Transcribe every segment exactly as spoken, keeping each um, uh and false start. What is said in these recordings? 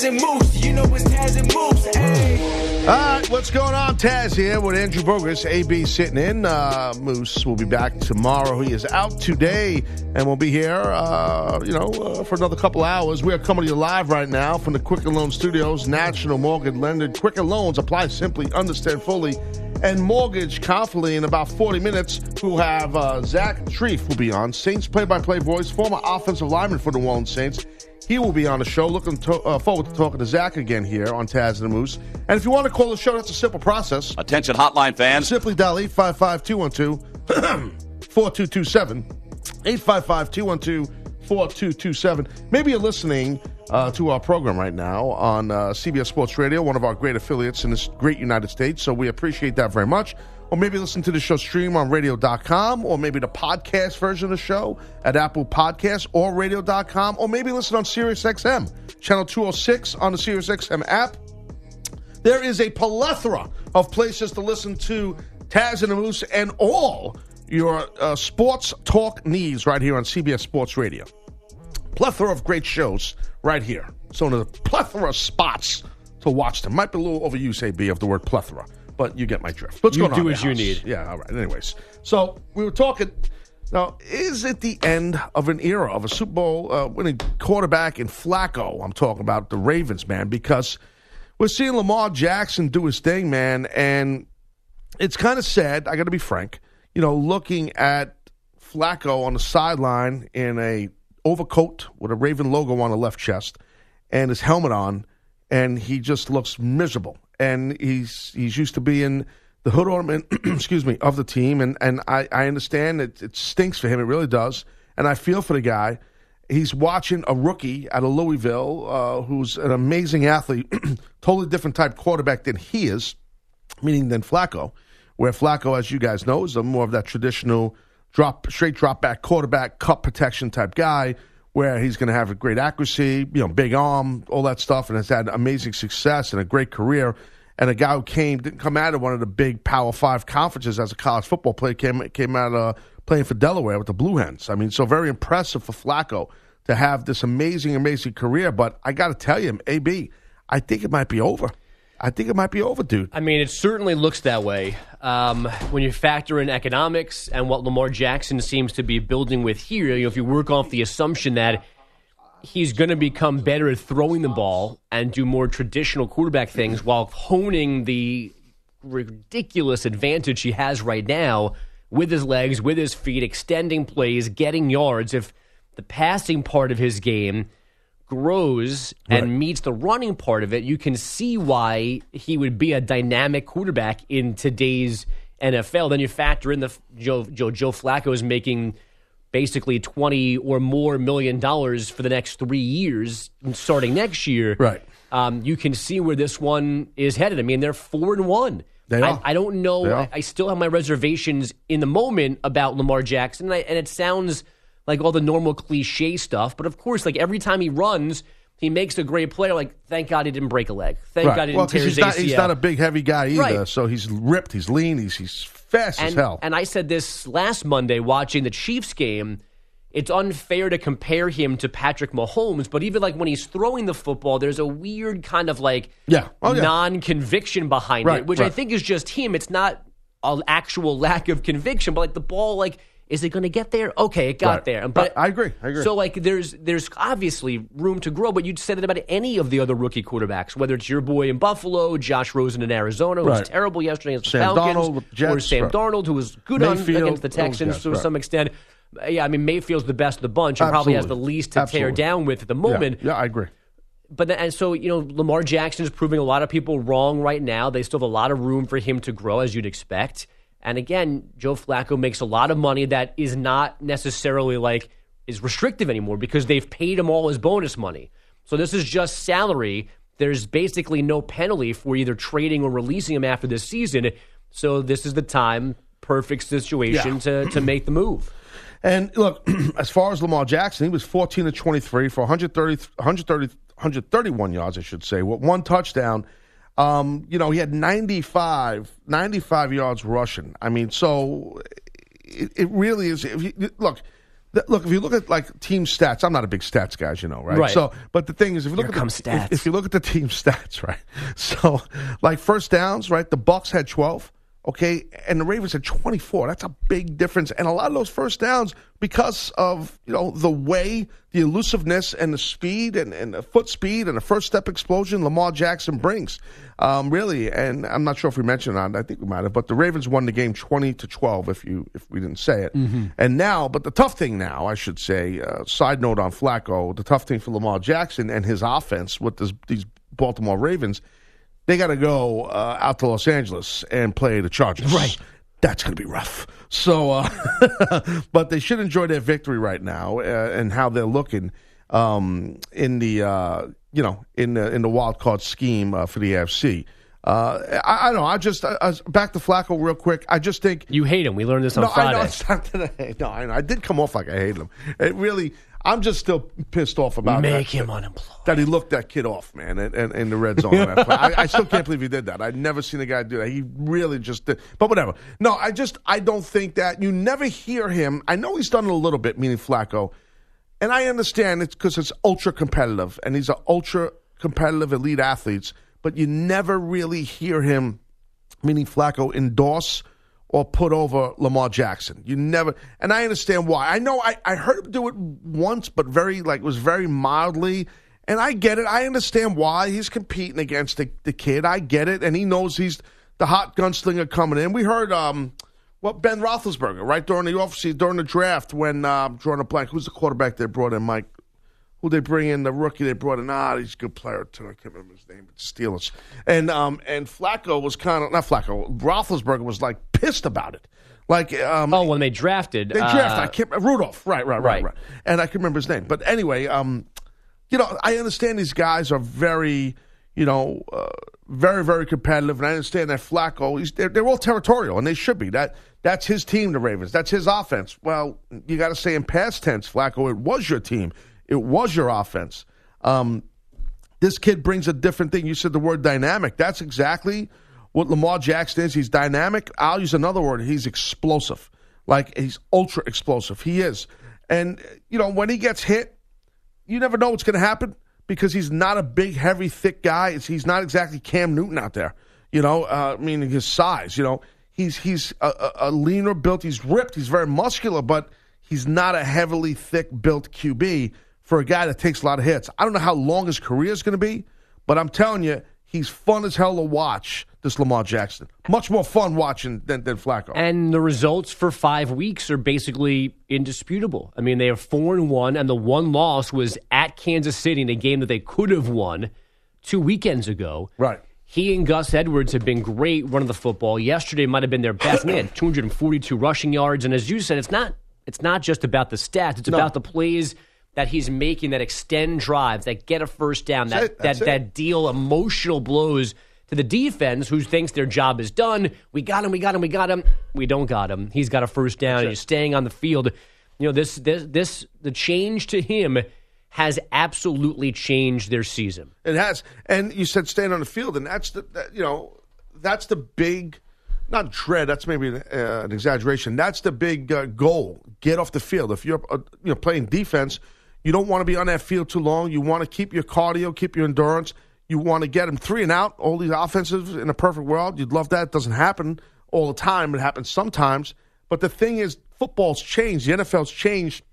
Taz and Moose. You know it's Taz and Moose. Hey. All right, what's going on? Taz here with Andrew Bogus. A B sitting in. Uh, Moose will be back tomorrow. He is out today, and we'll be here, uh, you know, uh, for another couple hours. We are coming to you live right now from the Quicken Loan Studios. National Mortgage Lender. Quicken Loans. Apply simply, understand fully, and mortgage confidently. In about forty minutes, we'll have uh, Zach Treef will be on. Saints play-by-play voice, former offensive lineman for the New Orleans Saints. He will be on the show. Looking to, uh, forward to talking to Zach again here on Taz and the Moose. And if you want to call the show, that's a simple process. Attention hotline fans. Simply dial eight five five, two one two, four two two seven. eight five five, two one two, four two two seven. Maybe you're listening uh, to our program right now on uh, C B S Sports Radio, one of our great affiliates in this great United States. So we appreciate that very much. Or maybe listen to the show stream on radio dot com, or maybe the podcast version of the show at Apple Podcasts or radio dot com, or maybe listen on Sirius X M, channel two oh six on the Sirius X M app. There is a plethora of places to listen to Taz and the Moose and all your uh, sports talk needs right here on C B S Sports Radio. Plethora of great shows right here. So there's a plethora of spots to watch them. Might be a little overuse, A B, of the word plethora. But you get my drift. What's you going on? do as you need. Yeah, all right. Anyways, so we were talking. Now, is it the end of an era of a Super Bowl uh, winning quarterback in Flacco? I'm talking about the Ravens, man, because we're seeing Lamar Jackson do his thing, man, and it's kind of sad. I got to be frank. You know, looking at Flacco on the sideline in a overcoat with a Raven logo on the left chest and his helmet on, and he just looks miserable. And he's he's used to being the hood ornament, excuse me, of the team. And, and I, I understand it, it stinks for him. It really does. And I feel for the guy. He's watching a rookie out of Louisville uh, who's an amazing athlete, totally different type quarterback than he is, meaning than Flacco, where Flacco, as you guys know, is a more of that traditional drop straight drop back quarterback, cup protection type guy, where he's going to have a great accuracy, you know, big arm, all that stuff, and has had amazing success and a great career. And a guy who came, didn't come out of one of the big Power Five conferences as a college football player, came came out uh, playing for Delaware with the Blue Hens. I mean, so very impressive for Flacco to have this amazing, amazing career. But I got to tell you, A B, I think it might be over. I think it might be over, dude. I mean, it certainly looks that way. Um, when you factor in economics and what Lamar Jackson seems to be building with here, you know, if you work off the assumption that he's going to become better at throwing the ball and do more traditional quarterback things while honing the ridiculous advantage he has right now with his legs, with his feet, extending plays, getting yards. If the passing part of his game grows and right. meets the running part of it, you can see why he would be a dynamic quarterback in today's N F L. Then you factor in the Joe Joe, Joe Flacco is making basically twenty or more million dollars for the next three years, starting next year. Right. Um, you can see where this one is headed. I mean, they're four and one. They are. I, I don't know. I, I still have my reservations in the moment about Lamar Jackson, and, I, and it sounds like all the normal cliche stuff. But of course, like every time he runs, he makes a great play. Like, thank God he didn't break a leg. Thank right. God he well, didn't tear his he's not, A C L. He's not a big, heavy guy either. Right. So he's ripped, he's lean, he's he's fast and, as hell. And I said this last Monday watching the Chiefs game. It's unfair to compare him to Patrick Mahomes, but even like when he's throwing the football, there's a weird kind of like yeah. Oh, yeah. non-conviction behind right, it, which right. I think is just him. It's not an actual lack of conviction, but like the ball, like, is it going to get there? Okay, it got right. there. But I agree. I agree. So like, there's there's obviously room to grow, but you'd say that about any of the other rookie quarterbacks, whether it's your boy in Buffalo, Josh Rosen in Arizona, who right. was terrible yesterday against the Sam Falcons, Darnold, Jets, or Sam right. Darnold, who was good on, Mayfield, against the Texans guys, to right. some extent. Yeah, I mean, Mayfield's the best of the bunch and Absolutely. probably has the least to Absolutely. tear down with at the moment. Yeah, yeah I agree. But then, and so, you know, Lamar Jackson is proving a lot of people wrong right now. They still have a lot of room for him to grow, as you'd expect. And again, Joe Flacco makes a lot of money that is not necessarily like is restrictive anymore because they've paid him all his bonus money. So this is just salary. There's basically no penalty for either trading or releasing him after this season. So this is the time, perfect situation yeah. to, to make the move. And look, as far as Lamar Jackson, he was fourteen to twenty-three for one thirty, one thirty, one thirty-one yards, I should say, with one touchdown. Um, you know, he had ninety-five, ninety-five yards rushing. I mean, so it, it really is. If you, look, th- look, if you look at like team stats, I'm not a big stats guy, as you know, right? Right. So, but the thing is, if you look Here at comes the, stats. If, if you look at the team stats, right? So, like first downs, right? The Bucks had twelve. Okay, and the Ravens had twenty-four. That's a big difference. And a lot of those first downs, because of, you know, the way, the elusiveness and the speed and, and the foot speed and the first step explosion Lamar Jackson brings. Um, really, and I'm not sure if we mentioned it, I think we might have, but the Ravens won the game twenty to twelve if you if we didn't say it. Mm-hmm. And now, but the tough thing now, I should say, uh, side note on Flacco, the tough thing for Lamar Jackson and his offense with this, these Baltimore Ravens, they got to go uh, out to Los Angeles and play the Chargers. Right. That's going to be rough. So, uh, but they should enjoy their victory right now uh, and how they're looking um, in the uh, you know in the in the wild card scheme uh, for the A F C. Uh, I, I don't know. I just I, I, back to Flacco real quick. I just think You hate him. We learned this on no, Friday. I know it's not today. No, I know. I did come off like I hate him. It really. I'm just still pissed off about Make that, him unemployed. that he looked that kid off, man, in, in, in the red zone. On that play. I, I still can't believe he did that. I've never seen a guy do that. He really just did. But whatever. No, I just I don't think that. You never hear him. I know he's done it a little bit, meaning Flacco, and I understand it's because it's ultra competitive, and he's an ultra competitive elite athletes, but you never really hear him, meaning Flacco, endorse or put over Lamar Jackson. You never, and I understand why. I know I, I heard him do it once, but very, like, it was very mildly, and I get it. I understand why. He's competing against the, the kid. I get it, and he knows he's the hot gunslinger coming in. We heard, um, what, Ben Roethlisberger, right, during the offseason, during the draft, when, uh, I'm drawing a blank, who's the quarterback they brought in, Mike? Who they bring in, the rookie they brought in, ah, he's a good player, too. I can't remember his name, but Steelers. And um, and Flacco was kind of, not Flacco, Roethlisberger was like pissed about it. Like, um, Oh, when they drafted. they drafted, uh, I can't, Rudolph, right, right, right, right. right. And I can remember his name. But anyway, um, you know, I understand these guys are very, you know, uh, very, very competitive, and I understand that Flacco, he's, they're, they're all territorial, and they should be. That That's his team, the Ravens. That's his offense. Well, you got to say in past tense, Flacco, it was your team. It was your offense. Um, this kid brings a different thing. You said the word dynamic. That's exactly what Lamar Jackson is. He's dynamic. I'll use another word. He's explosive. Like, he's ultra explosive. He is. And, you know, when he gets hit, you never know what's going to happen because he's not a big, heavy, thick guy. It's, he's not exactly Cam Newton out there, you know, uh, meaning his size. You know, he's, he's a, a, a leaner built. He's ripped. He's very muscular, but he's not a heavily thick built Q B for a guy that takes a lot of hits. I don't know how long his career is going to be, but I'm telling you, he's fun as hell to watch, this Lamar Jackson. Much more fun watching than, than Flacco. And the results for five weeks are basically indisputable. I mean, they are four and one, and the one loss was at Kansas City in a game that they could have won two weekends ago. Right. He and Gus Edwards have been great running the football. Yesterday might have been their best. They had two hundred forty-two rushing yards, and as you said, it's not it's not just about the stats. It's No. about the plays that he's making that extend drives, that get a first down, That's that it. that, That's it. that deal emotional blows to the defense who thinks their job is done. We got him, we got him, we got him. We don't got him. He's got a first down, and he's staying on the field. You know, this this this the change to him has absolutely changed their season. It has. And you said staying on the field, and that's the, that, you know, that's the big, not dread, that's maybe an, uh, an exaggeration. That's the big uh, goal. Get off the field. If you're uh, you know playing defense, you don't want to be on that field too long. You want to keep your cardio, keep your endurance. You want to get them three and out. All these offensives in a perfect world, you'd love that. It doesn't happen all the time. It happens sometimes. But the thing is, football's changed. The N F L's changed,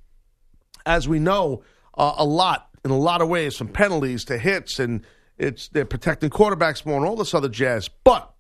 as we know, uh, a lot in a lot of ways, from penalties to hits, and it's they're protecting quarterbacks more and all this other jazz. But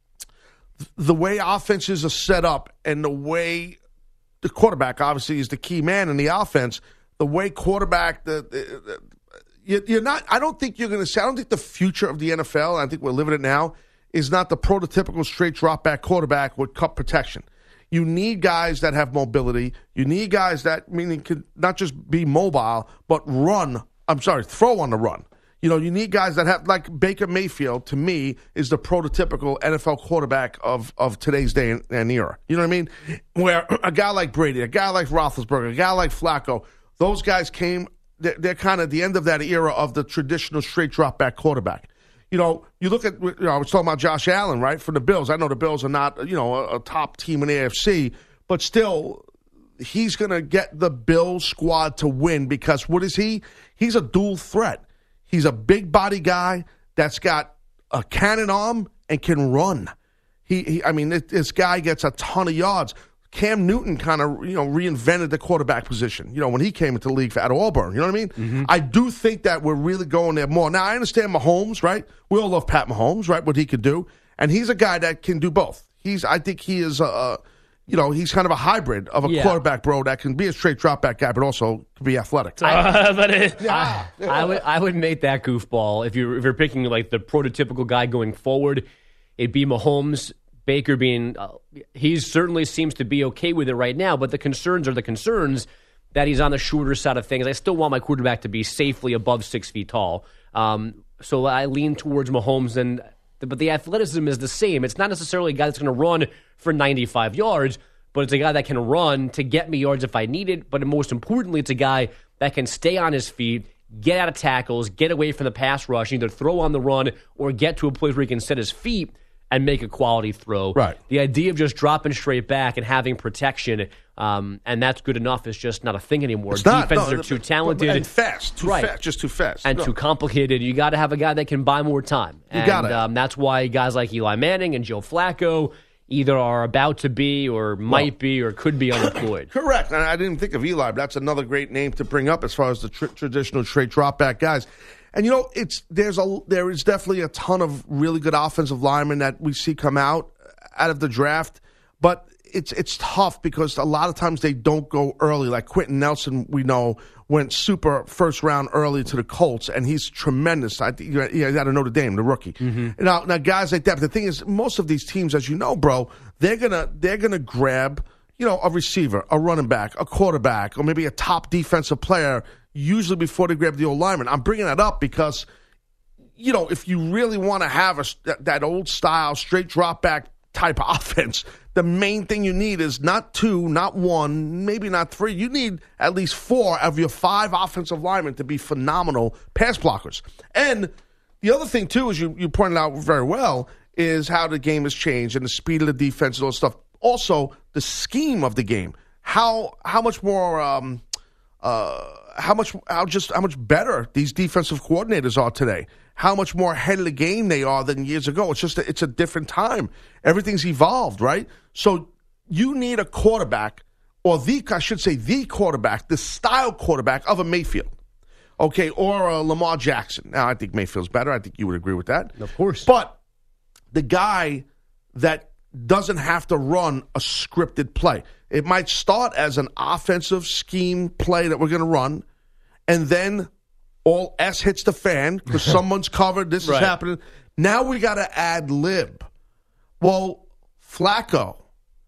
the way offenses are set up and the way the quarterback obviously is the key man in the offense, the way quarterback, the, the, the you're not, I don't think you're going to say, I don't think the future of the N F L, I think we're living it now, is not the prototypical straight drop back quarterback with cup protection. You need guys that have mobility. You need guys that, meaning, can not just be mobile, but run. I'm sorry, throw on the run. You know, you need guys that have, like Baker Mayfield, to me, is the prototypical N F L quarterback of, of today's day and, and era. You know what I mean? Where a guy like Brady, a guy like Roethlisberger, a guy like Flacco, those guys came, they're, they're kind of the end of that era of the traditional straight drop back quarterback. You know, you look at, you know, I was talking about Josh Allen, right, from the Bills. I know the Bills are not, you know, a, a top team in the A F C, but still, he's going to get the Bills squad to win because what is he? He's a dual threat. He's a big body guy that's got a cannon arm and can run. He, he I mean, this, this guy gets a ton of yards. Cam Newton kind of, you know, reinvented the quarterback position, you know, when he came into the league at Auburn. You know what I mean? Mm-hmm. I do think that we're really going there more. Now, I understand Mahomes, right? We all love Pat Mahomes, right, what he could do. And he's a guy that can do both. He's, I think he is, a, you know, he's kind of a hybrid of a yeah. quarterback, bro, that can be a straight drop back guy, but also can be athletic. I, but it, yeah. I, I would I would make that goofball if you're, if you're picking like the prototypical guy going forward. It'd be Mahomes. Baker being, uh, he certainly seems to be okay with it right now, but the concerns are the concerns that he's on the shorter side of things. I still want my quarterback to be safely above six feet tall. Um, so I lean towards Mahomes, and but the athleticism is the same. It's not necessarily a guy that's going to run for ninety-five yards, but it's a guy that can run to get me yards if I need it. But most importantly, it's a guy that can stay on his feet, get out of tackles, get away from the pass rush, either throw on the run or get to a place where he can set his feet and make a quality throw. Right. The idea of just dropping straight back and having protection, um, and that's good enough, is just not a thing anymore. It's Defenses not, no, are too talented. And fast. Too right. fast. Just too fast. And no. too complicated. You got to have a guy that can buy more time. You and, got it. Um, that's why guys like Eli Manning and Joe Flacco either are about to be or might well, be or could be unemployed. Correct. And I didn't think of Eli, but that's another great name to bring up as far as the tr- traditional straight drop back guys. And, you know, it's there's a there is definitely a ton of really good offensive linemen that we see come out out of the draft, but it's it's tough because a lot of times they don't go early. Like Quentin Nelson, we know, went super first round early to the Colts, and he's tremendous. I think yeah, he's out of Notre Dame, the rookie. Mm-hmm. Now, now guys like that. But the thing is, most of these teams, as you know, bro, they're gonna they're gonna grab, you know, a receiver, a running back, a quarterback, or maybe a top defensive player. Usually before they grab the old lineman. I'm bringing that up because, you know, if you really want to have a, that old style, straight drop back type of offense, the main thing you need is not two, not one, maybe not three. You need at least four of your five offensive linemen to be phenomenal pass blockers. And the other thing, too, as you, you pointed out very well, is how the game has changed and the speed of the defense and all that stuff. Also, the scheme of the game. How how much more... Um, uh, How much, how just how much better these defensive coordinators are today? How much more ahead of the game they are than years ago? It's just a, it's a different time. Everything's evolved, right? So you need a quarterback, or the I should say the quarterback, the style quarterback of a Mayfield, okay, or a Lamar Jackson. Now I think Mayfield's better. I think you would agree with that, of course. But the guy that doesn't have to run a scripted play. It might start as an offensive scheme play that we're going to run, and then all S hits the fan because someone's covered, this right. is happening. Now we got to add lib. Well, Flacco,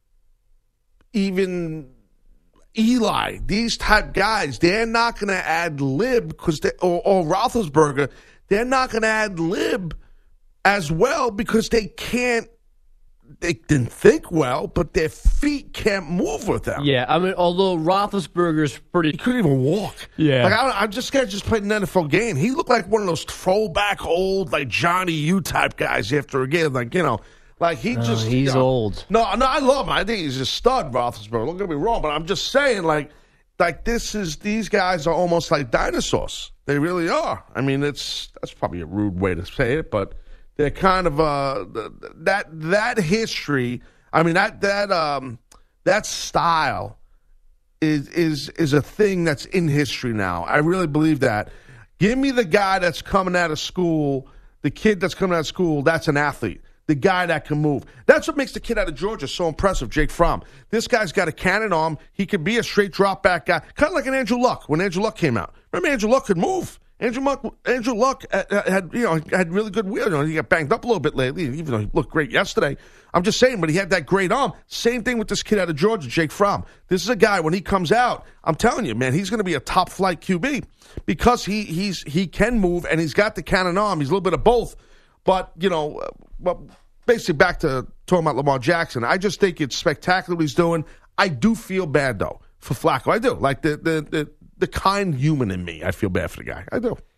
even Eli, these type guys, they're not going to add lib because they, or, or Roethlisberger, they're not going to add lib as well because they can't. They didn't think well, but their feet can't move with them. Yeah, I mean, although Roethlisberger's pretty... He couldn't even walk. Yeah. Like, I, I just guy just played an N F L game. He looked like one of those throwback old, like, Johnny U type guys after a game. Like, you know, like he no, just... he's you know, old. No, no, I love him. I think he's a stud, Roethlisberger. Don't get me wrong, but I'm just saying, like, like this is... These guys are almost like dinosaurs. They really are. I mean, it's... That's probably a rude way to say it, but... They're kind of uh that that history. I mean that that um that style is is is a thing that's in history now. I really believe that. Give me the guy that's coming out of school, the kid that's coming out of school. That's an athlete. The guy that can move. That's what makes the kid out of Georgia so impressive, Jake Fromm. This guy's got a cannon arm. He could be a straight drop back guy, kind of like an Andrew Luck when Andrew Luck came out. Remember, Andrew Luck could move. Andrew Luck, Andrew Luck had, had, you know, had really good wheels. You know, he got banged up a little bit lately, even though he looked great yesterday. I'm just saying, but he had that great arm. Same thing with this kid out of Georgia, Jake Fromm. This is a guy, when he comes out, I'm telling you, man, he's going to be a top-flight Q B because he he's he can move, and he's got the cannon arm. He's a little bit of both. But, you know, well, basically back to talking about Lamar Jackson, I just think it's spectacular what he's doing. I do feel bad, though, for Flacco. I do. Like, the the the, the kind human in me, I feel bad for the guy. I do.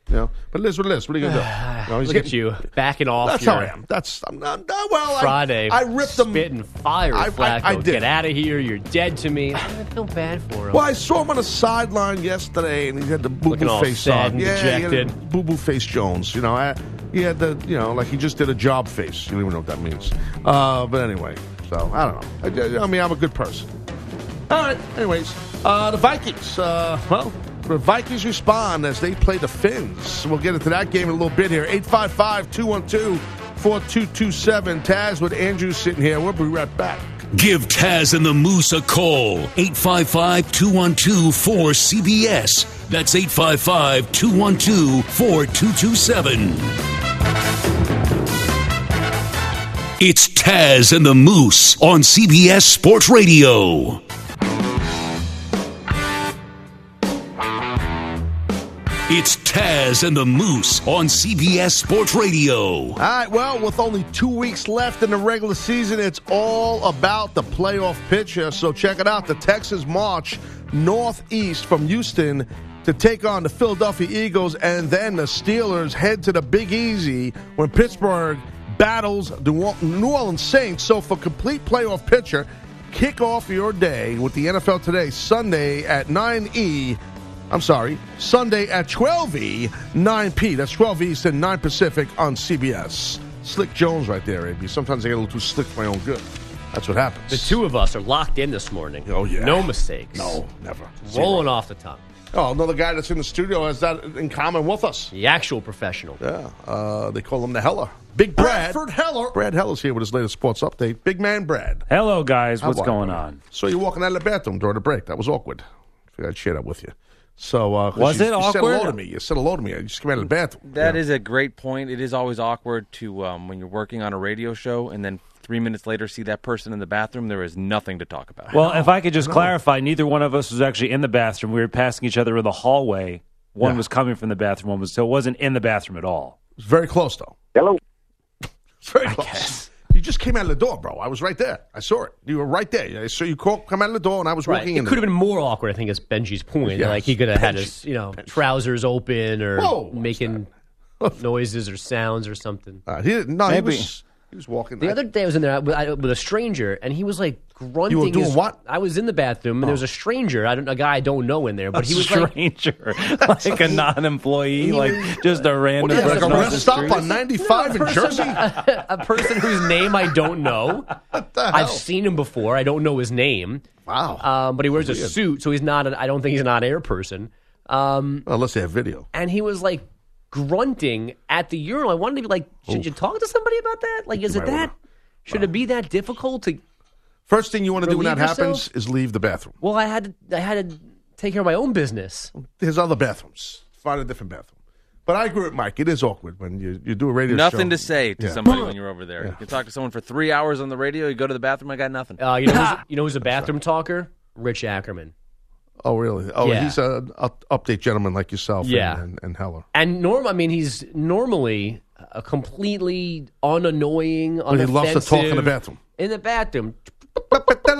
You know, but it is what it is. What are you gonna do? You know, he's Look getting, at you backing off. That's your how I am. That's I'm not. Uh, well, Friday. I, I ripped him. Spitting fire, I- I- Flacco. I did. Get out of here. You're dead to me. I feel bad for him. Well, I saw him on the sideline yesterday, and he had the boo Looking boo all face sad on. and Yeah, he had dejected. boo boo face Jones. You know, I, he had the you know like he just did a job face. You don't even know what that means. Uh, but anyway, so I don't know. I, I mean, I'm a good person. All right. Anyways, uh, the Vikings. Uh, well. The Vikings respond as they play the Finns. We'll get into that game in a little bit here. eight five five, two one two, four two two seven. Taz with Andrew sitting here. We'll be right back. Give Taz and the Moose a call. eight five five, two one two, four C B S. That's eight five five, two one two, four two two seven. It's Taz and the Moose on C B S Sports Radio. It's Taz and the Moose on C B S Sports Radio. All right, well, with only two weeks left in the regular season, it's all about the playoff picture. So check it out. The Texans march northeast from Houston to take on the Philadelphia Eagles, and then the Steelers head to the Big Easy when Pittsburgh battles the New Orleans Saints. So for complete playoff picture, kick off your day with the N F L Today, Sunday at nine E. I'm sorry, Sunday at twelve E, nine P. That's twelve Eastern, nine Pacific on C B S. Slick Jones right there, A B. Sometimes I get a little too slick for my own good. That's what happens. The two of us are locked in this morning. Oh, yeah. No mistakes. No, never. Rolling Zero. off the tongue. Oh, another guy that's in the studio has that in common with us. The actual professional. Yeah, uh, they call him the Heller. Big Brad. Bradford Heller. Brad Heller's here with his latest sports update. Big man Brad. Hello, guys. How What's are going you? on? So you're walking out of the bathroom during the break. That was awkward. I figured I'd share that with you. So uh, 'cause Was you, it you said hello awkward? to me. You said hello to me. You just came out of the bathroom. That yeah. is a great point. It is always awkward to um, when you're working on a radio show and then three minutes later see that person in the bathroom. There is nothing to talk about. Well, if I could just clarify, neither one of us was actually in the bathroom. We were passing each other in the hallway. One Yeah. was coming from the bathroom, one was so it wasn't in the bathroom at all. It's very close, though. Hello. It's very close. You just came out of the door, bro. I was right there. I saw it. You were right there. I saw you call, come out of the door, and I was Right. walking It in. could have been more awkward, I think, is Benji's point. Yes. Like he could have had Benji. his, you know, trousers open or Whoa, what's making noises or sounds or something. Uh, he didn't, no, Maybe. he was, he was walking. The other day I was in there with, I, with a stranger, and he was like grunting. You were doing his- what? I was in the bathroom, and there was a stranger, I don't, a guy I don't know in there, but A he was like, stranger, like a non-employee, like just a random What is that, person like a off rest the stop street. on ninety-five in Jersey? a person whose name I don't know. What the hell? I've seen him before. I don't know his name. Wow. Um, but he wears a Weird. suit, so he's not. An, I don't think he's an on-air person. Um, Unless they have video. and he was like grunting at the urinal. I wanted to be like, should you talk to somebody about that? Like, is You it might that? Should it be that difficult to? First thing you want to do when that Relieve happens yourself? is leave the bathroom. Well, I had to. I had to take care of my own business. There's other bathrooms. Find a different bathroom. But I agree with Mike. It is awkward when you, you do a radio show. Nothing to say to Yeah. somebody when you're over there. You can talk to someone for three hours on the radio. You go to the bathroom. I got nothing. Uh, you know, who's, you know who's a bathroom talker? Rich Ackerman. Oh, really? Oh, Yeah. he's a, a update gentleman like yourself Yeah. and, and, and Heller. And norm, I mean, he's normally a completely unannoying, But he loves to talk in the unoffensive- bathroom. In the bathroom. I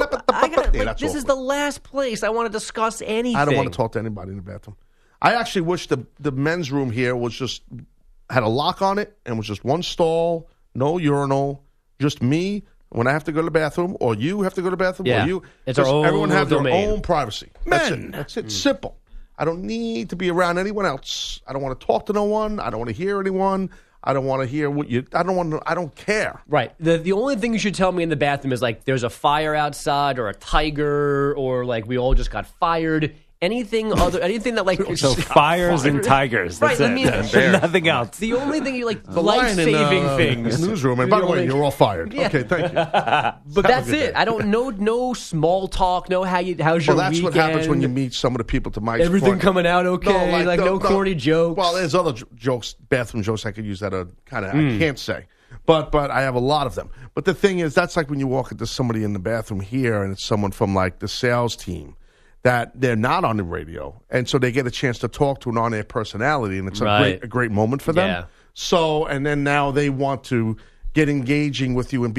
I gotta, yeah, like, that's this is awkward. the last place I want to discuss anything. I don't want to talk to anybody in the bathroom. I actually wish the the men's room here was just had a lock on it and was just one stall, no urinal, just me when I have to go to the bathroom, or you have to go to the bathroom, Yeah. or you. It's Just our own everyone have their little domain. own privacy. That's it. That's it. Simple. I don't need to be around anyone else. I don't want to talk to no one. I don't want to hear anyone. I don't want to hear what you. I don't want to. I don't care. Right. The the only thing you should tell me in the bathroom is like there's a fire outside or a tiger or like we all just got fired. Anything other anything that like So fires and tigers. That's Right, I it. mean- And nothing else. the only thing you like The life lion in, saving uh, things. the newsroom. And by the way, only- you're all fired. Yeah. Okay, thank you. But that's good it. day. I don't know no small talk, no how you how's your Well, that's weekend. what happens when you meet some of the people to Mike's Everything point. coming out okay, like no corny jokes. Well, there's other j- jokes, bathroom jokes I could use that are kind of Hmm. I can't say, but but I have a lot of them. But the thing is, that's like when you walk into somebody in the bathroom here, and it's someone from like the sales team that they're not on the radio, and so they get a chance to talk to an on-air personality, and it's a Right. great a great moment for them. Yeah. So, and then now they want to get engaging with you and be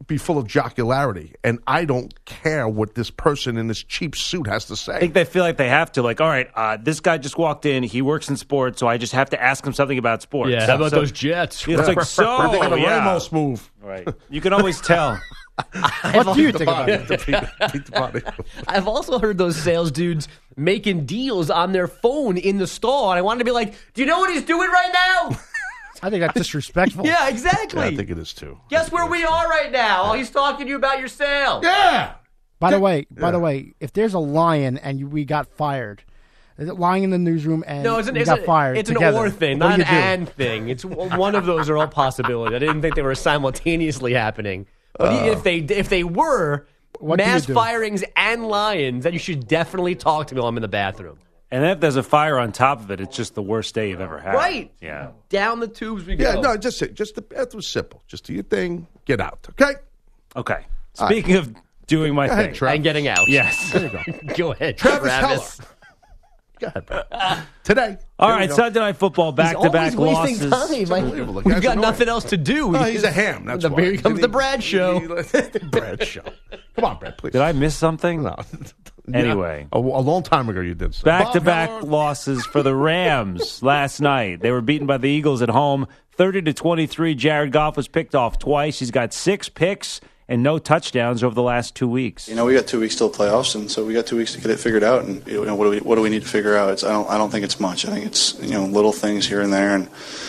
be full of jocularity, and I don't care what this person in this cheap suit has to say. I think they feel like they have to. Like, all right, uh, this guy just walked in. He works in sports, so I just have to ask him something about sports. Yeah, how about so, those Jets? It's like, so, I think of the yeah. Ramos move. Right. You can always tell. What do you think about it? Beat the body. I've also heard those sales dudes making deals on their phone in the stall, and I wanted to be like, do you know what he's doing right now? I think that's disrespectful. Yeah, exactly. Yeah, I think it is too. Guess where we are right now? Oh, he's talking to you about your sale. Yeah. By the way, by Yeah. the way, if there's a lion and you, we got fired, is it lying in the newsroom and No, it's an, we it's got a- fired It's together? an or thing, What not do an you do? and thing. It's one of those are all possibilities. I didn't think they were simultaneously happening. But even if they if they were What do you mass do? firings and lions, then you should definitely talk to me while I'm in the bathroom. And if there's a fire on top of it, it's just the worst day you've ever had. Right. Yeah. Down the tubes we go. Yeah, no, just it. Just the bathroom's simple. Just do your thing, get out. Okay? Okay. Speaking of doing my Go ahead, thing. Trav. And getting out. Yes. There you go. Go ahead, Travis Travis. Heller. Go ahead, bro. Today. All There we right, go. Sunday Night Football, back-to-back He's always wasting losses. time. Like, unbelievable. The we've guy's got annoying. nothing else to do. No, We he's just- a ham. That's the, why. Here comes He- the Brad show. the Brad show. Come on, Brad, please. Did I miss something? No. Anyway. A, a long time ago you did so. Back-to-back Bob Heller. losses for the Rams last night. They were beaten by the Eagles at home, thirty to twenty-three. Jared Goff was picked off twice. He's got six picks and no touchdowns over the last two weeks. You know, we got two weeks till playoffs, and so we got two weeks to get it figured out. And you know, what do we what do we need to figure out? It's I don't I don't think it's much. I think it's you know little things here and there, and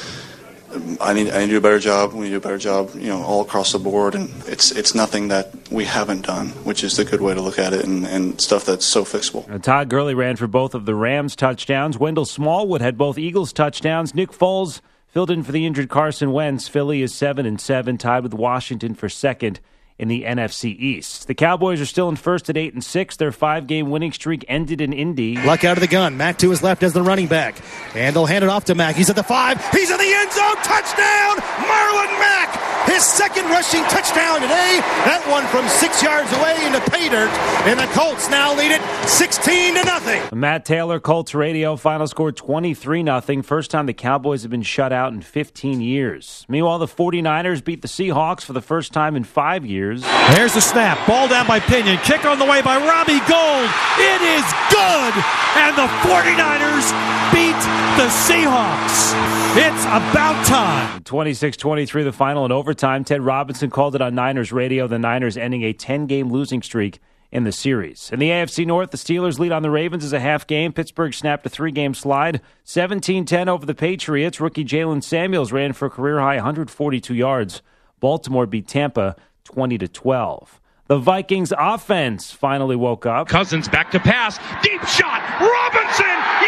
um, I need I need to do a better job. We need to do a better job, you know, all across the board. And it's it's nothing that we haven't done, which is the good way to look at it, and, and stuff that's so fixable. Now, Todd Gurley ran for both of the Rams' touchdowns. Wendell Smallwood had both Eagles' touchdowns. Nick Foles filled in for the injured Carson Wentz. Philly is seven and seven, tied with Washington for second in the N F C East. The Cowboys are still in first at eight and six. Their five-game winning streak ended in Indy. Luck out of the gun. Mack to his left as the running back. And they'll hand it off to Mack. He's at the five. He's in the end zone. Touchdown, Marlon Mack. His second rushing touchdown today. That one from six yards away into pay dirt. And the Colts now lead it sixteen to nothing. Matt Taylor, Colts Radio, final score twenty-three nothing. First time the Cowboys have been shut out in fifteen years. Meanwhile, the 49ers beat the Seahawks for the first time in five years. There's the snap. Ball down by Pinion. Kick on the way by Robbie Gold. It is good. And the 49ers beat the Seahawks. It's about time. twenty-six twenty-three the final in overtime. Ted Robinson called it on Niners radio. The Niners ending a ten-game losing streak in the series. In the A F C North, the Steelers lead on the Ravens as a half game. Pittsburgh snapped a three-game slide, seventeen ten over the Patriots. Rookie Jalen Samuels ran for a career-high one hundred forty-two yards. Baltimore beat Tampa twenty to twelve. The Vikings offense finally woke up. Cousins back to pass. Deep shot. Robinson.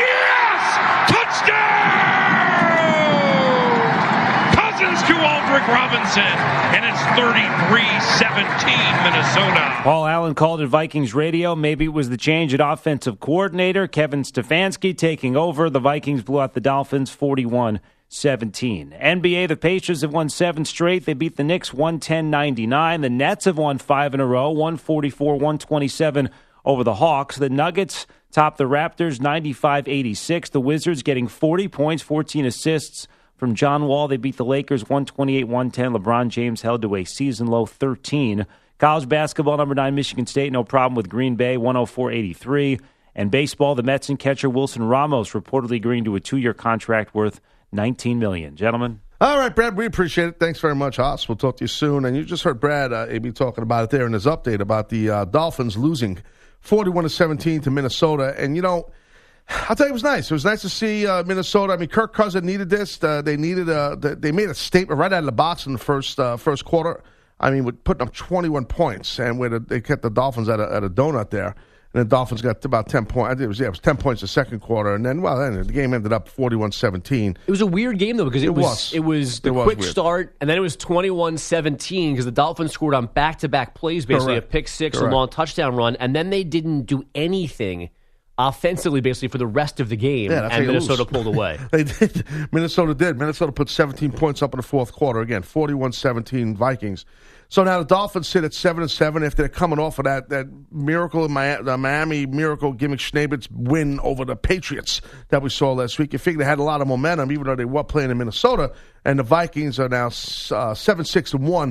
Yes! Touchdown! Cousins to Aldrick Robinson. And it's thirty-three seventeen Minnesota. Paul Allen called it Vikings radio. Maybe it was the change at offensive coordinator. Kevin Stefanski taking over. The Vikings blew out the Dolphins forty-one seventeen. N B A, the Pacers have won seven straight. They beat the Knicks one ten ninety-nine. The Nets have won five in a row, one forty-four one twenty-seven over the Hawks. The Nuggets top the Raptors ninety-five eighty-six. The Wizards getting forty points, fourteen assists from John Wall. They beat the Lakers one twenty-eight one ten. LeBron James held to a season-low thirteen. College basketball, number nine, Michigan State, no problem with Green Bay, one oh four eighty-three. And baseball, the Mets and catcher Wilson Ramos reportedly agreeing to a two-year contract worth nineteen million dollars. Gentlemen? All right, Brad, we appreciate it. Thanks very much, Haas. We'll talk to you soon. And you just heard Brad uh, A B talking about it there in his update about the uh, Dolphins losing forty-one to seventeen to Minnesota. And, you know, I'll tell you, it was nice. It was nice to see uh, Minnesota. I mean, Kirk Cousins needed this. Uh, they needed a, they made a statement right out of the box in the first uh, first quarter. I mean, with putting up twenty-one points, and where the, they kept the Dolphins at a, at a donut there. And the Dolphins got about ten points. I think it was, yeah, it was ten points the second quarter. And then, well, then the game ended up forty-one seventeen. It was a weird game, though, because it, It was, was. it was the It was quick weird. start, and then it was twenty-one seventeen because the Dolphins scored on back-to-back plays, basically Correct. a pick six, Correct. a long touchdown run, and then they didn't do anything offensively, basically, for the rest of the game, Yeah, that's and how you Minnesota lose. pulled away. They did. Minnesota did. Minnesota put seventeen points up in the fourth quarter. Again, forty-one seventeen Vikings. So now the Dolphins sit at seven and seven after they're coming off of that that miracle in Miami, the Miami Miracle gimmick Schneebitz win over the Patriots that we saw last week. You figure they had a lot of momentum, even though they were playing in Minnesota. And the Vikings are now uh, seven six and one.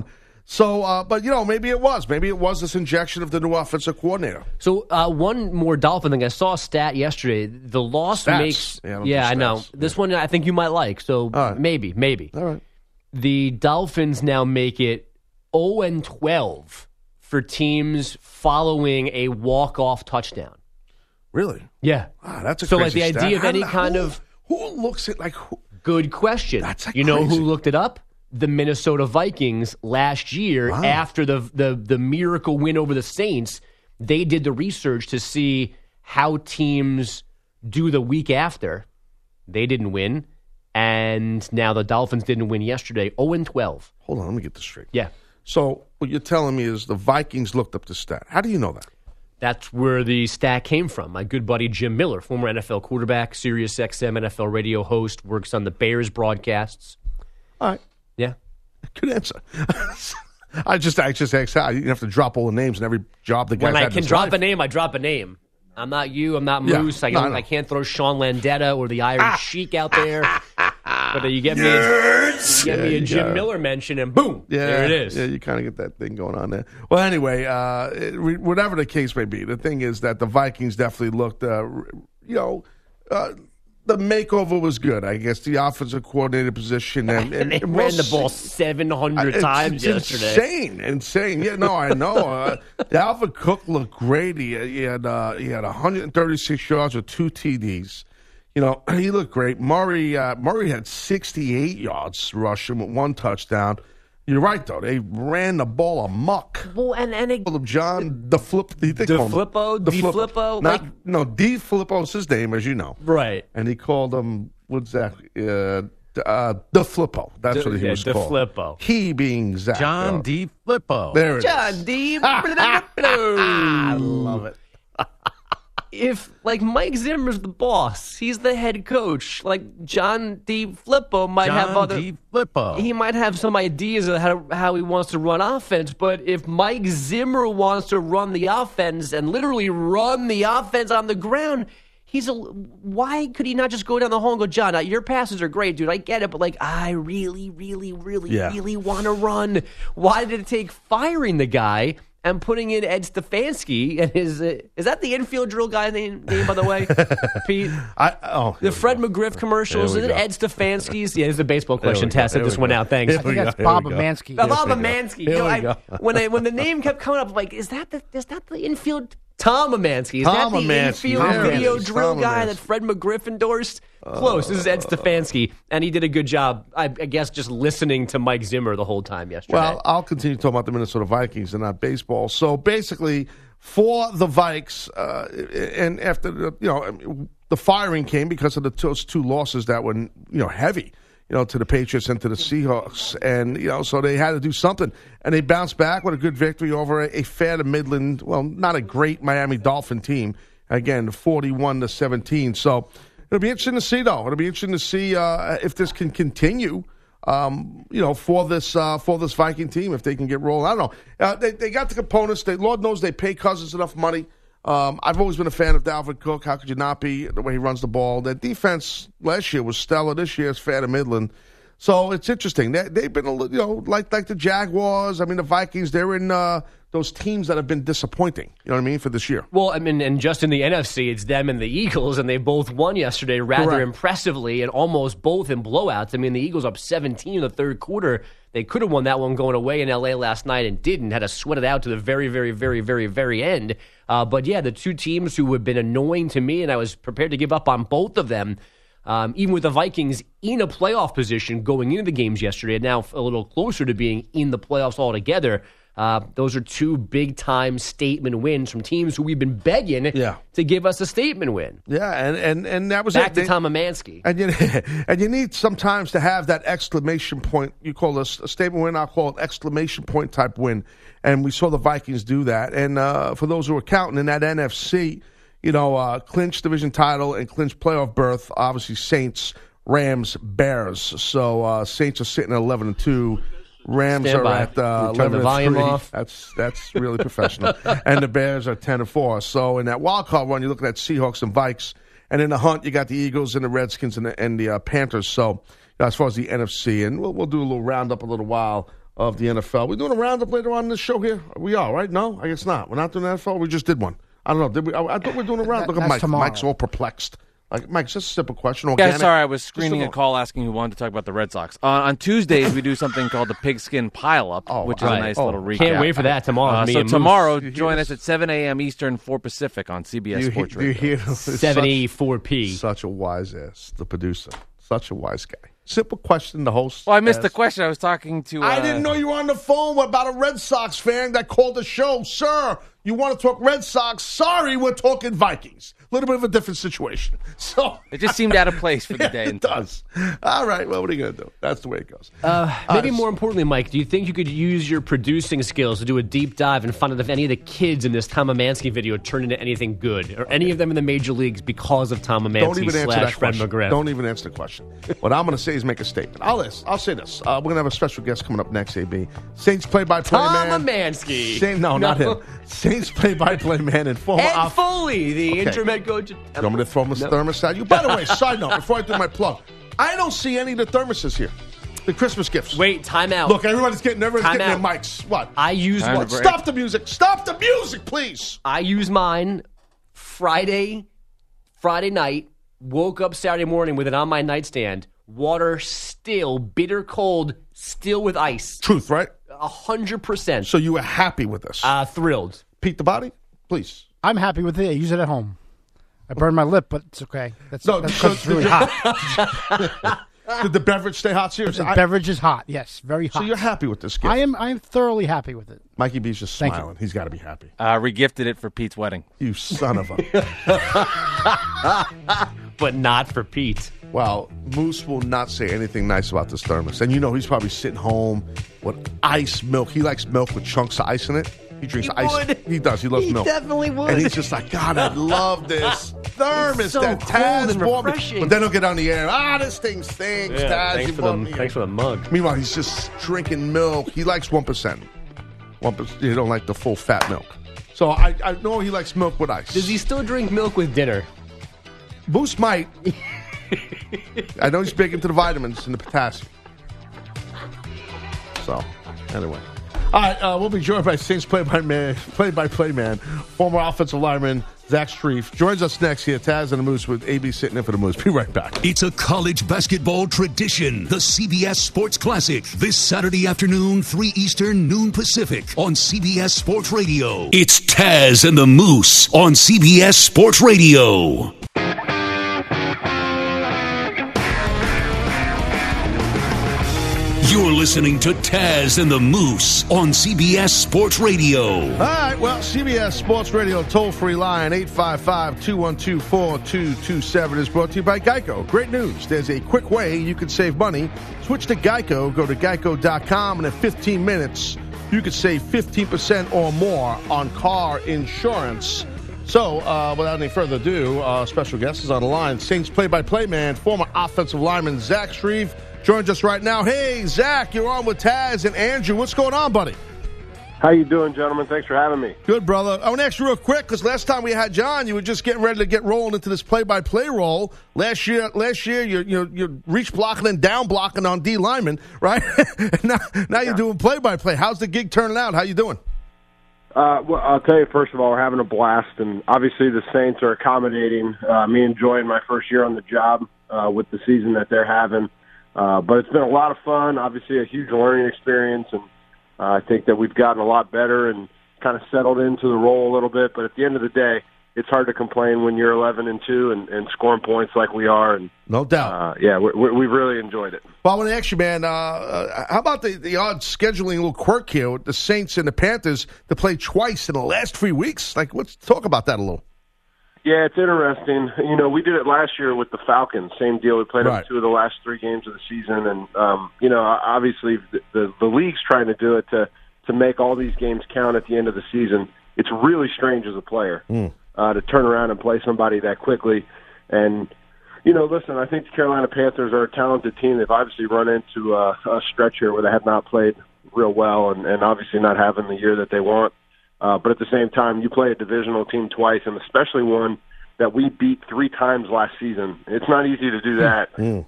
So, uh, but, you know, maybe it was. Maybe it was this injection of the new offensive coordinator. So, uh, one more Dolphin thing. I saw a stat yesterday. The loss Stats. makes... Yeah, I don't Yeah, do I know. stats. This one I think you might like. So, right. maybe, maybe. All right. The Dolphins now make it oh and twelve for teams following a walk-off touchdown. Really? Yeah. Wow, that's a So, like, crazy the stat. idea of How any the- kind who- of... Who looks at, like... Who, Good question. That's like you know crazy. who looked it up? The Minnesota Vikings last year Wow. after the, the the miracle win over the Saints. They did the research to see how teams do the week after. They didn't win, and now the Dolphins didn't win yesterday. oh and twelve. hold on, let me get this straight. Yeah. So what you're telling me is the Vikings looked up the stat. How do you know that? That's where the stat came from. My good buddy Jim Miller, former N F L quarterback, Sirius X M N F L radio host, works on the Bears broadcasts. All right. Yeah. Good answer. I just I just asked how. You didn't have to drop all the names in every job the guy's When I had in can his drop life. a name, I drop a name. I'm not you. I'm not Yeah. Moose. I, No, don't, I know. I can't throw Sean Landetta or the Irish Sheik out there. But you get me, a, you get Yeah, me a you Jim got it. Miller mention, and boom, Yeah, there it is. Yeah, you kind of get that thing going on there. Well, anyway, uh, it, re- whatever the case may be, the thing is that the Vikings definitely looked, uh, r- you know, uh, the makeover was good. I guess the offensive coordinator position and, and they and ran we'll the ball see. seven hundred It's- times it's yesterday. Insane, insane. Yeah, no, I know. Uh, Alvin Cook looked great. He, he had uh, he had one hundred thirty-six yards with two T Ds. You know, he looked great. Murray uh, Murray had sixty-eight yards rushing with one touchdown. You're right, though. They ran the ball amok. Well, and and it, Called him John the Flip. They De call him- Flippo? De De Flippo? Not, Like- no, D Flippo's his name, as you know. right. And he called him, what's that? Uh, uh, the Flippo. That's De- what he yeah, was De called. Flippo. He being Zach. John uh, D. Flippo. There it is. John D. I love it. If, like, Mike Zimmer's the boss, he's the head coach, like, John D. Flippo might John have other... D. Flippo. He might have some ideas of how, how he wants to run offense, but if Mike Zimmer wants to run the offense and literally run the offense on the ground, he's a... Why could he not just go down the hall and go, John, uh, your passes are great, dude, I get it, but, like, I really, really, really, Yeah. really want to run. Why did it take firing the guy and putting in Ed Stefanski and his... Uh, is that the infield drill guy name, name by the way, Pete? I, oh, The Fred McGriff commercials, There is we it go. Ed Stefanski's? Yeah, this is a baseball question we go. test. I There just we went go. out. Thanks. Here I think we that's go. Bob Here we go. Amansky. Bob we go. Amansky. Here You know, we I- go. when I, when the name kept coming up, I'm like, is that the is that the infield Tom Amansky? Is Tom that the Amansky. infield There it video is. drill Tom guy Amansky. that Fred McGriff endorsed? Close. This is Ed Stefanski, and he did a good job. I, I guess just listening to Mike Zimmer the whole time yesterday. Well, I'll continue talking about the Minnesota Vikings and not baseball. So basically, for the Vikes, uh, and after the, you know, I mean, the firing came because of the those two losses that were, you know, heavy, you know, to the Patriots and to the Seahawks, and you know, so they had to do something, and they bounced back with a good victory over a, a fair to Midland, well, not a great Miami Dolphin team. Again, forty-one to seventeen. So it'll be interesting to see, though. It'll be interesting to see uh, if this can continue. Um, you know, for this uh, for this Viking team, if they can get rolling. I don't know. Uh, they they got the components. They, Lord knows they pay Cousins enough money. Um, I've always been a fan of Dalvin Cook. How could you not be, the way he runs the ball? Their defense last year was stellar. This year is fair to Midland. So it's interesting. They, they've been, a li- you know, like like the Jaguars. I mean, the Vikings, they're in uh, those teams that have been disappointing, you know what I mean, for this year. Well, I mean, and just in the N F C, it's them and the Eagles, and they both won yesterday rather Correct. impressively, and almost both in blowouts. I mean, the Eagles up seventeen in the third quarter. They could have won that one going away in L A last night and didn't. Had to sweat it out to the very, very, very, very, very end. Uh, but yeah, the two teams who have been annoying to me, and I was prepared to give up on both of them, um, even with the Vikings in a playoff position going into the games yesterday, and now a little closer to being in the playoffs altogether. Uh, those are two big-time statement wins from teams who we've been begging Yeah. to give us a statement win. Yeah, and, and, and that was Back it. to They- Tom Amansky. And you, and you need sometimes to have that exclamation point. You call this a statement win, I'll call it exclamation point type win. And we saw the Vikings do that. And uh, for those who are counting in that N F C, you know, uh, clinch division title and clinch playoff berth, obviously Saints, Rams, Bears. So uh, Saints are sitting at eleven and two. Rams Stand are by. at uh, You turn the eleven volume and three. off. That's that's really professional. And the Bears are ten and four. So in that wild card run, you're looking at Seahawks and Vikes. And in the hunt, you got the Eagles and the Redskins and the, and the uh, Panthers. So you know, as far as the N F C, and we'll we'll do a little roundup in a little while of the N F L. We're doing a roundup later on in this show here. We are, right? No, I guess not. We're not doing N F L. We just did one. I don't know. Did we? I, I thought we were doing a roundup. Look at Mike. tomorrow. Mike's all perplexed. Like, Mike, it's just a simple question. Yeah, Organic. sorry, I was screening Just a call asking who wanted to talk about the Red Sox. Uh, on Tuesdays, we do something called the Pigskin Pile-Up, Oh, which is right. a nice Oh, little recap. Can't wait for that tomorrow. Uh, me so and Moose. tomorrow, You join hear us at seven a.m. Eastern, four Pacific on C B S Do you, Sports do you Radio. hear this? seventy-four P. Such, such a wise ass, the producer. Such a wise guy. Simple question, the host. Well, I missed the asked. question. I was talking to... Uh, I didn't know you were on the phone about a Red Sox fan that called the show. Sir, you want to talk Red Sox? Sorry, we're talking Vikings. A little bit of a different situation. So It just seemed out of place for the yeah, day. it and time. does. All right, well, what are you going to do? That's the way it goes. Uh, maybe Uh, more importantly, Mike, do you think you could use your producing skills to do a deep dive and find out if any of the kids in this Tom Amansky video turned into anything good, or any of them in the major leagues because of Tom Don't Amansky even answer slash that Fred question. McGrath? Don't even answer the question. What I'm going to say is make a statement. I'll list. I'll say this. Uh, we're going to have a special guest coming up next, A B. Saints play-by-play Tom man. Amansky. Saint, no, not him. Saints play-by-play man and former Ed off- Foley, the Okay. internet coach. You want me to throw him a No. thermos at you? By the way, side note, before I do my plug, I don't see any of the thermoses here. The Christmas gifts. Wait, time out. Look, everybody's getting, everybody's Time getting out. their mics. What? I use Time one. to break. Stop the music. Stop the music, please. I use mine Friday, Friday night. Woke up Saturday morning with it on my nightstand. Water still bitter cold, still with ice. Truth, right? A hundred percent. So you were happy with this. Uh, thrilled. Pete the Body, please. I'm happy with it. I use it at home. I burned my lip, but it's okay. That's, No, that's so- 'cause it's really hot. Did the beverage stay hot? Seriously. The I- beverage is hot. Yes, very hot. so you're happy with this gift? I am. I am thoroughly happy with it. Mikey B's just Thank you. smiling. He's got to be happy. Uh, regifted it for Pete's wedding. You son of a. But not for Pete. Well, Moose will not say anything nice about this thermos. And you know he's probably sitting home with ice milk. He likes milk with chunks of ice in it. He drinks He ice. would. He does. He loves He milk. definitely would. And he's just like, God, I love this thermos It's so that cold Taz and bought me. refreshing. But then he'll get on the air. Ah, this thing stinks, Yeah, Taz. thanks you for bought the me. thanks for the mug. Meanwhile, he's just drinking milk. He likes one percent. One percent. He don't like the full fat milk. So I, I know he likes milk with ice. Does he still drink milk with dinner? Moose might. I know he's big into the vitamins and the potassium. So, anyway. All right, uh, we'll be joined by Saints play-by-man, play-by-play man, former offensive lineman Zach Strief. Joins us next here, Taz and the Moose, with A B sitting in for the Moose. Be right back. It's a college basketball tradition. The C B S Sports Classic. This Saturday afternoon, three Eastern, noon Pacific on C B S Sports Radio. It's Taz and the Moose on C B S Sports Radio. You're listening to Taz and the Moose on C B S Sports Radio. All right, well, C B S Sports Radio toll-free line eight five five, two one two, four two two seven is brought to you by Geico. Great news. There's a quick way you can save money. Switch to Geico. Go to geico dot com, and in fifteen minutes, you could save fifteen percent or more on car insurance. So, uh, without any further ado, our special guest is on the line. Saints play-by-play man, former offensive lineman Zach Strief joins us right now. Hey, Zach, you're on with Taz and Andrew. What's going on, buddy? How you doing, gentlemen? Thanks for having me. Good, brother. I want to ask you real quick, because last time we had John, you were just getting ready to get rolling into this play-by-play role. Last year, last year, you're you're, you're reach blocking and down blocking on D linemen, right? now, now you're doing play-by-play. How's the gig turning out? How you doing? Uh, well, I'll tell you, first of all, we're having a blast, and obviously the Saints are accommodating uh, me enjoying my first year on the job uh, with the season that they're having. Uh, but it's been a lot of fun, obviously a huge learning experience, and uh, I think that we've gotten a lot better and kind of settled into the role a little bit. But at the end of the day, it's hard to complain when you're eleven and two and, and scoring points like we are. And no doubt. Uh, yeah, we, we, we've really enjoyed it. Well, I want to ask you, man, uh, uh, how about the, the odd scheduling little quirk here with the Saints and the Panthers to play twice in the last three weeks? Like, let's talk about that a little. Yeah, it's interesting. You know, we did it last year with the Falcons. Same deal. We played Right. them two of the last three games of the season, and um, you know, obviously the, the the league's trying to do it to to make all these games count at the end of the season. It's really strange as a player Mm. uh, to turn around and play somebody that quickly. And you know, listen, I think the Carolina Panthers are a talented team. They've obviously run into a, a stretch here where they have not played real well, and, and obviously not having the year that they want. Uh, but at the same time, you play a divisional team twice, and especially one that we beat three times last season. It's not easy to do that. Mm.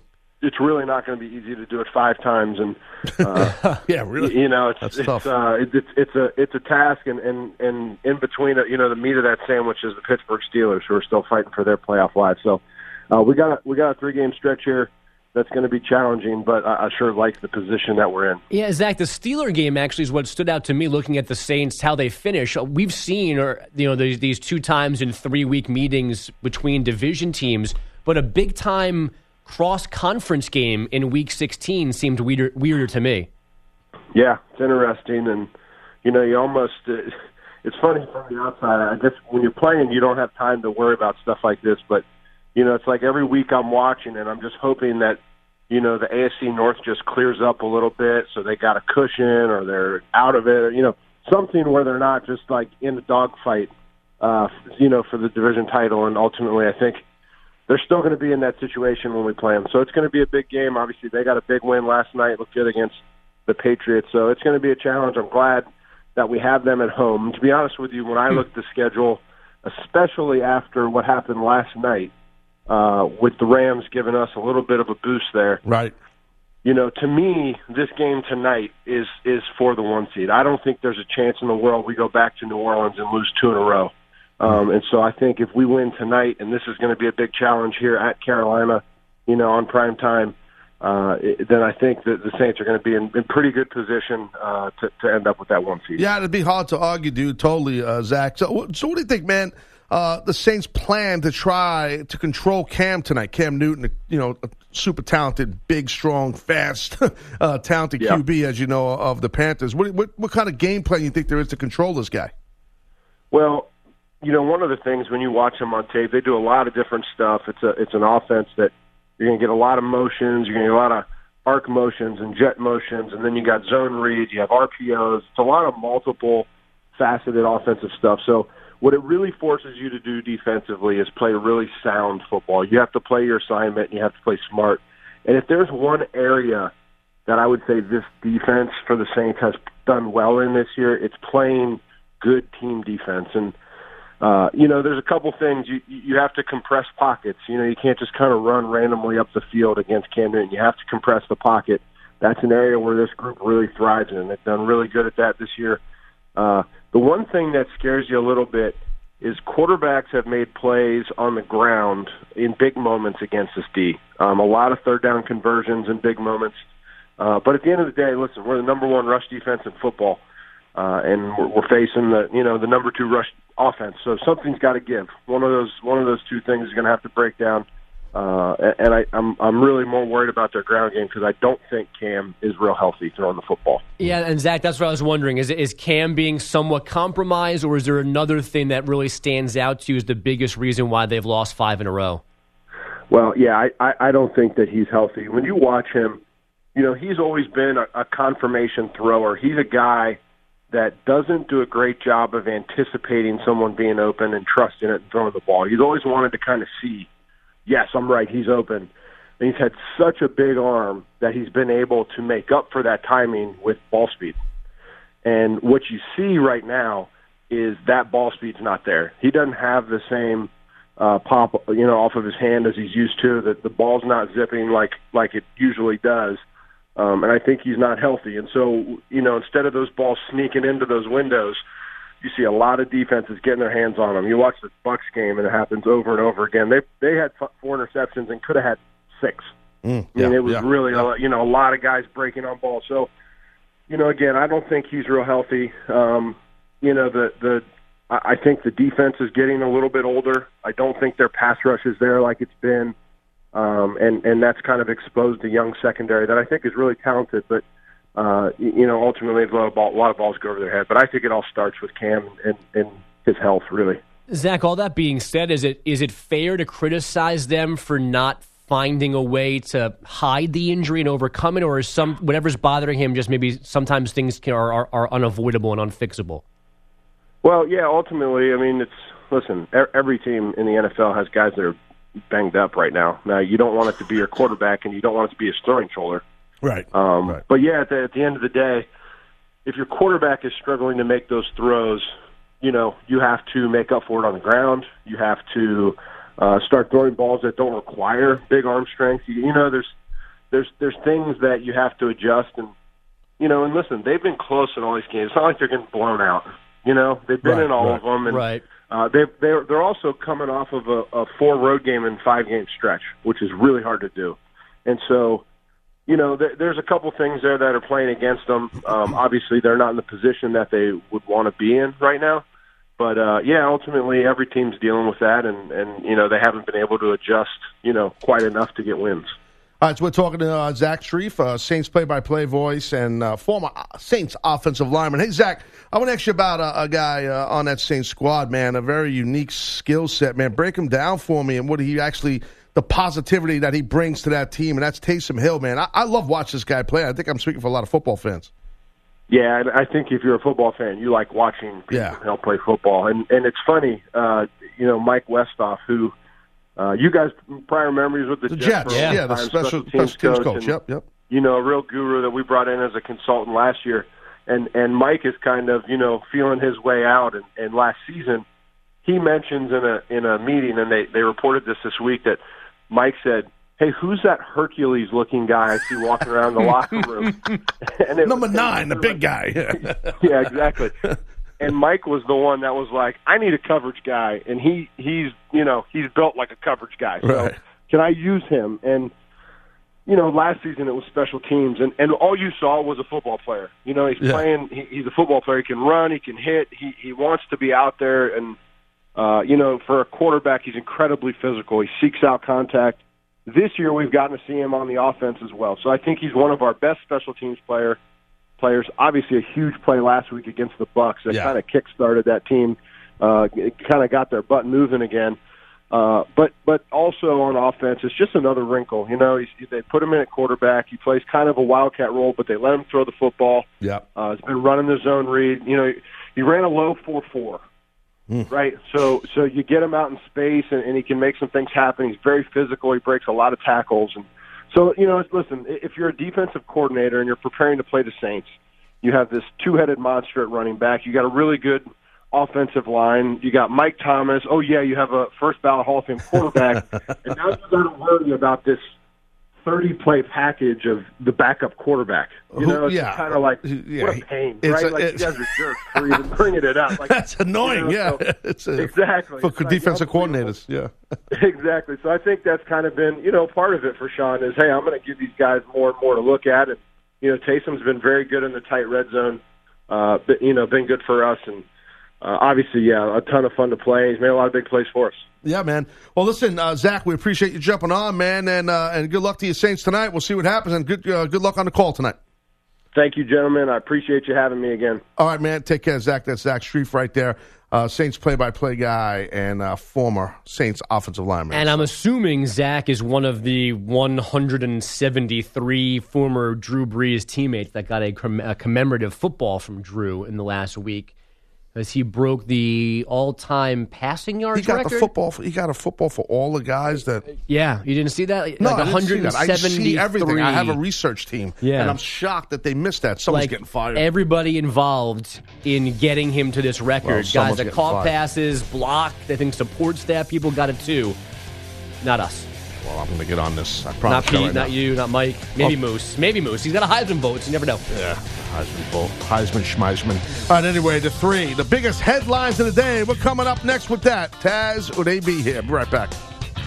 it's really not going to be easy to do it five times. And uh, yeah, really, you know, it's That's it's tough. uh, it, it's it's a it's a task, and and and in between, you know, the meat of that sandwich is the Pittsburgh Steelers, who are still fighting for their playoff life. So uh, we got a, we got a three game stretch here. That's going to be challenging, but I, I sure like the position that we're in. Yeah, Zach, the Steeler game actually is what stood out to me looking at the Saints, how they finish. We've seen, or you know, these, these two times in three-week meetings between division teams, but a big-time cross-conference game in Week sixteen seemed weirder, weirder to me. Yeah, it's interesting, and, you know, you almost uh, – it's funny from the outside. I guess when you're playing, you don't have time to worry about stuff like this, but – you know, it's like every week I'm watching, and I'm just hoping that, you know, the A F C North just clears up a little bit so they got a cushion or they're out of it, or, you know, something where they're not just, like, in a dogfight, uh, you know, for the division title. And ultimately, I think they're still going to be in that situation when we play them. So it's going to be a big game. Obviously, they got a big win last night, looked good against the Patriots. So it's going to be a challenge. I'm glad that we have them at home. And to be honest with you, when I look at the schedule, especially after what happened last night, Uh, with the Rams giving us a little bit of a boost there. Right. You know, to me, this game tonight is is for the one seed. I don't think there's a chance in the world we go back to New Orleans and lose two in a row. Um, and so I think if we win tonight, and this is going to be a big challenge here at Carolina, you know, on prime time, uh, it, then I think that the Saints are going to be in, in pretty good position uh, to, to end up with that one seed. Yeah, it'd be hard to argue, dude. Totally, uh, Zach. So, so what do you think, man? Uh, the Saints plan to try to control Cam tonight. Cam Newton, you know, a super talented, big, strong, fast, uh, talented yeah. Q B, as you know, of the Panthers. What, what what kind of game plan do you think there is to control this guy? Well, you know, one of the things when you watch them on tape, they do a lot of different stuff. It's a it's an offense that you're going to get a lot of motions. You're going to get a lot of arc motions and jet motions, and then you got zone reads. You have R P Os. It's a lot of multiple faceted offensive stuff. So what it really forces you to do defensively is play really sound football. You have to play your assignment, and you have to play smart. And if there's one area that I would say this defense for the Saints has done well in this year, it's playing good team defense. And, uh, you know, there's a couple things. You you have to compress pockets. You know, you can't just kind of run randomly up the field against Cam Newton. You have to compress the pocket. That's an area where this group really thrives in, and they've done really good at that this year. Uh, the one thing that scares you a little bit is quarterbacks have made plays on the ground in big moments against this D. Um, a lot of third down conversions in big moments. Uh, but at the end of the day, listen, we're the number one rush defense in football, uh, and we're, we're facing the you know the number two rush offense. So something's got to give. One of those one of those two things is going to have to break down. Uh, and I, I'm I'm really more worried about their ground game because I don't think Cam is real healthy throwing the football. Yeah, and Zach, that's what I was wondering. Is is Cam being somewhat compromised, or is there another thing that really stands out to you as the biggest reason why they've lost five in a row? Well, yeah, I, I, I don't think that he's healthy. When you watch him, you know, he's always been a, a confirmation thrower. He's a guy that doesn't do a great job of anticipating someone being open and trusting it and throwing the ball. He's always wanted to kind of see, yes, I'm right, he's open. And he's had such a big arm that he's been able to make up for that timing with ball speed. And what you see right now is that ball speed's not there. He doesn't have the same uh, pop, you know, off of his hand as he's used to. That the ball's not zipping like like it usually does. Um, and I think he's not healthy. And so, you know, instead of those balls sneaking into those windows, you see a lot of defenses getting their hands on them. You watch the Bucs game, and it happens over and over again. They they had four interceptions and could have had six. Mm, I mean, yeah, it was yeah, really, yeah. a, you know, a lot of guys breaking on balls. So, you know, again, I don't think he's real healthy. Um, you know, the the I think the defense is getting a little bit older. I don't think their pass rush is there like it's been. Um, and, and that's kind of exposed a young secondary that I think is really talented, but, uh, you know, ultimately a lot, of ball, a lot of balls go over their head. But I think it all starts with Cam and, and his health, really. Zach, all that being said, is it is it fair to criticize them for not finding a way to hide the injury and overcome it, or is some whatever's bothering him just maybe sometimes things can, are, are, are unavoidable and unfixable? Well, yeah, ultimately, I mean, it's, listen, every team in the N F L has guys that are banged up right now. Now, you don't want it to be your quarterback, and you don't want it to be his throwing shoulder. Right. Um, right. But, yeah, at the, at the end of the day, if your quarterback is struggling to make those throws, you know, you have to make up for it on the ground. You have to uh, start throwing balls that don't require big arm strength. You, you know, there's there's there's things that you have to adjust, and you know, and listen, they've been close in all these games. It's not like they're getting blown out. You know, they've been Right, in all right. of them, and Right. uh, they they're they're also coming off of a, a four road game and five game stretch, which is really hard to do, and so. You know, there, there's a couple things there that are playing against them. Um, obviously, they're not in the position that they would want to be in right now. But, uh, yeah, ultimately, every team's dealing with that, and, and, you know, they haven't been able to adjust, you know, quite enough to get wins. All right, so we're talking to uh, Zach Strief, uh, Saints play-by-play voice and uh, former Saints offensive lineman. Hey, Zach, I want to ask you about a, a guy uh, on that Saints squad, man, a very unique skill set, man. Break him down for me and what he actually – the positivity that he brings to that team, and that's Taysom Hill, man. I, I love watching this guy play. I think I'm speaking for a lot of football fans. Yeah, and I think if you're a football fan, you like watching Taysom Yeah. Hill play football. And and it's funny, uh, you know, Mike Westhoff, who uh, you guys prior memories with the, The Jets, Jets, for a long yeah, the time, special, special teams coach. and, Yep, yep. you know, a real guru that we brought in as a consultant last year. And and Mike is kind of, you know, feeling his way out. And, and last season, he mentions in a in a meeting, and they, they reported this this week, that Mike said, hey, who's that Hercules-looking guy I see walking around the locker room? And it Number was, nine, the big guy. yeah, exactly. And Mike was the one that was like, I need a coverage guy, and he he's you know he's built like a coverage guy. So Right. can I use him? And you know, last season it was special teams, and and all you saw was a football player. You know, he's Yeah. playing. He, he's a football player. He can run. He can hit. He he wants to be out there, and uh, you know, for a quarterback, he's incredibly physical. He seeks out contact. This year, we've gotten to see him on the offense as well. So I think he's one of our best special teams player players. Obviously, a huge play last week against the Bucs that Yeah. kind of kick-started that team. Uh, it kind of got their butt moving again. Uh, but but also on offense, it's just another wrinkle. You know, he's, they put him in at quarterback. He plays kind of a wildcat role, but they let him throw the football. Yep. Uh, he's been running the zone read. You know, he ran a low four four. Mm. Right, so so you get him out in space, and, and he can make some things happen. He's very physical. He breaks a lot of tackles, and so you know. Listen, if you're a defensive coordinator and you're preparing to play the Saints, you have this two-headed monster at running back. You got a really good offensive line. You got Mike Thomas. Oh yeah, you have a first ballot Hall of Fame quarterback, and now you got to worry about this thirty-play package of the backup quarterback. You know, it's yeah. kind of like Yeah, what a pain, it's right? a- like it's- you guys are jerks for even bringing it up. Like, That's annoying, you know, yeah. so- it's a, exactly. For It's like defensive unbelievable. coordinators, yeah. Exactly. So I think that's kind of been, you know, part of it for Sean is, hey, I'm going to give these guys more and more to look at. And, you know, Taysom's been very good in the tight red zone, uh, but, you know, been good for us. And uh, obviously, yeah, a ton of fun to play. He's made a lot of big plays for us. Yeah, man. Well, listen, uh, Zach, we appreciate you jumping on, man, and uh, and good luck to your Saints tonight. We'll see what happens, and good uh, good luck on the call tonight. Thank you, gentlemen. I appreciate you having me again. All right, man. Take care, Zach. That's Zach Strief right there, uh, Saints play-by-play guy and uh, former Saints offensive lineman. And I'm assuming Zach is one of the one hundred seventy-three former Drew Brees teammates that got a, comm- a commemorative football from Drew in the last week, as he broke the all-time passing yards he got record. the football. For, he got a football for all the guys that. Yeah, you didn't see that? No, like I didn't see that. I see everything. I have a one hundred seventy-three. research team, Yeah. and I'm shocked that they missed that. Someone's like getting fired. everybody involved in getting him to this record. Well, Guys someone's that getting caught fired. passes, blocked. I think support staff people got it too. Not us. Well, I'm going to get on this. I Not promise Pete, you right not now. you, not Mike. Maybe Oh. Moose. Maybe Moose. He's got a Heisman vote, so you never know. Yeah, Heisman, Bolt, Heisman, Schmeisman. All right, anyway, the three, the biggest headlines of the day. We're coming up next with that. Taz, would they be here? Be right back.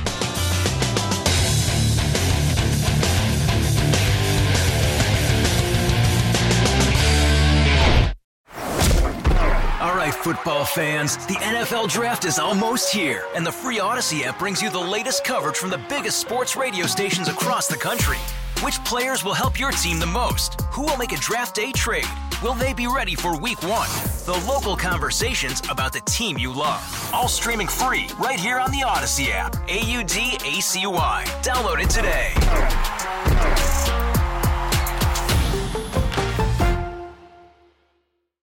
All right, football fans, the N F L Draft is almost here, and the free Odyssey app brings you the latest coverage from the biggest sports radio stations across the country. Which players will help your team the most? Who will make a draft day trade? Will they be ready for week one? The local conversations about the team you love. All streaming free right here on the Odyssey app. A U D A C Y. Download it today.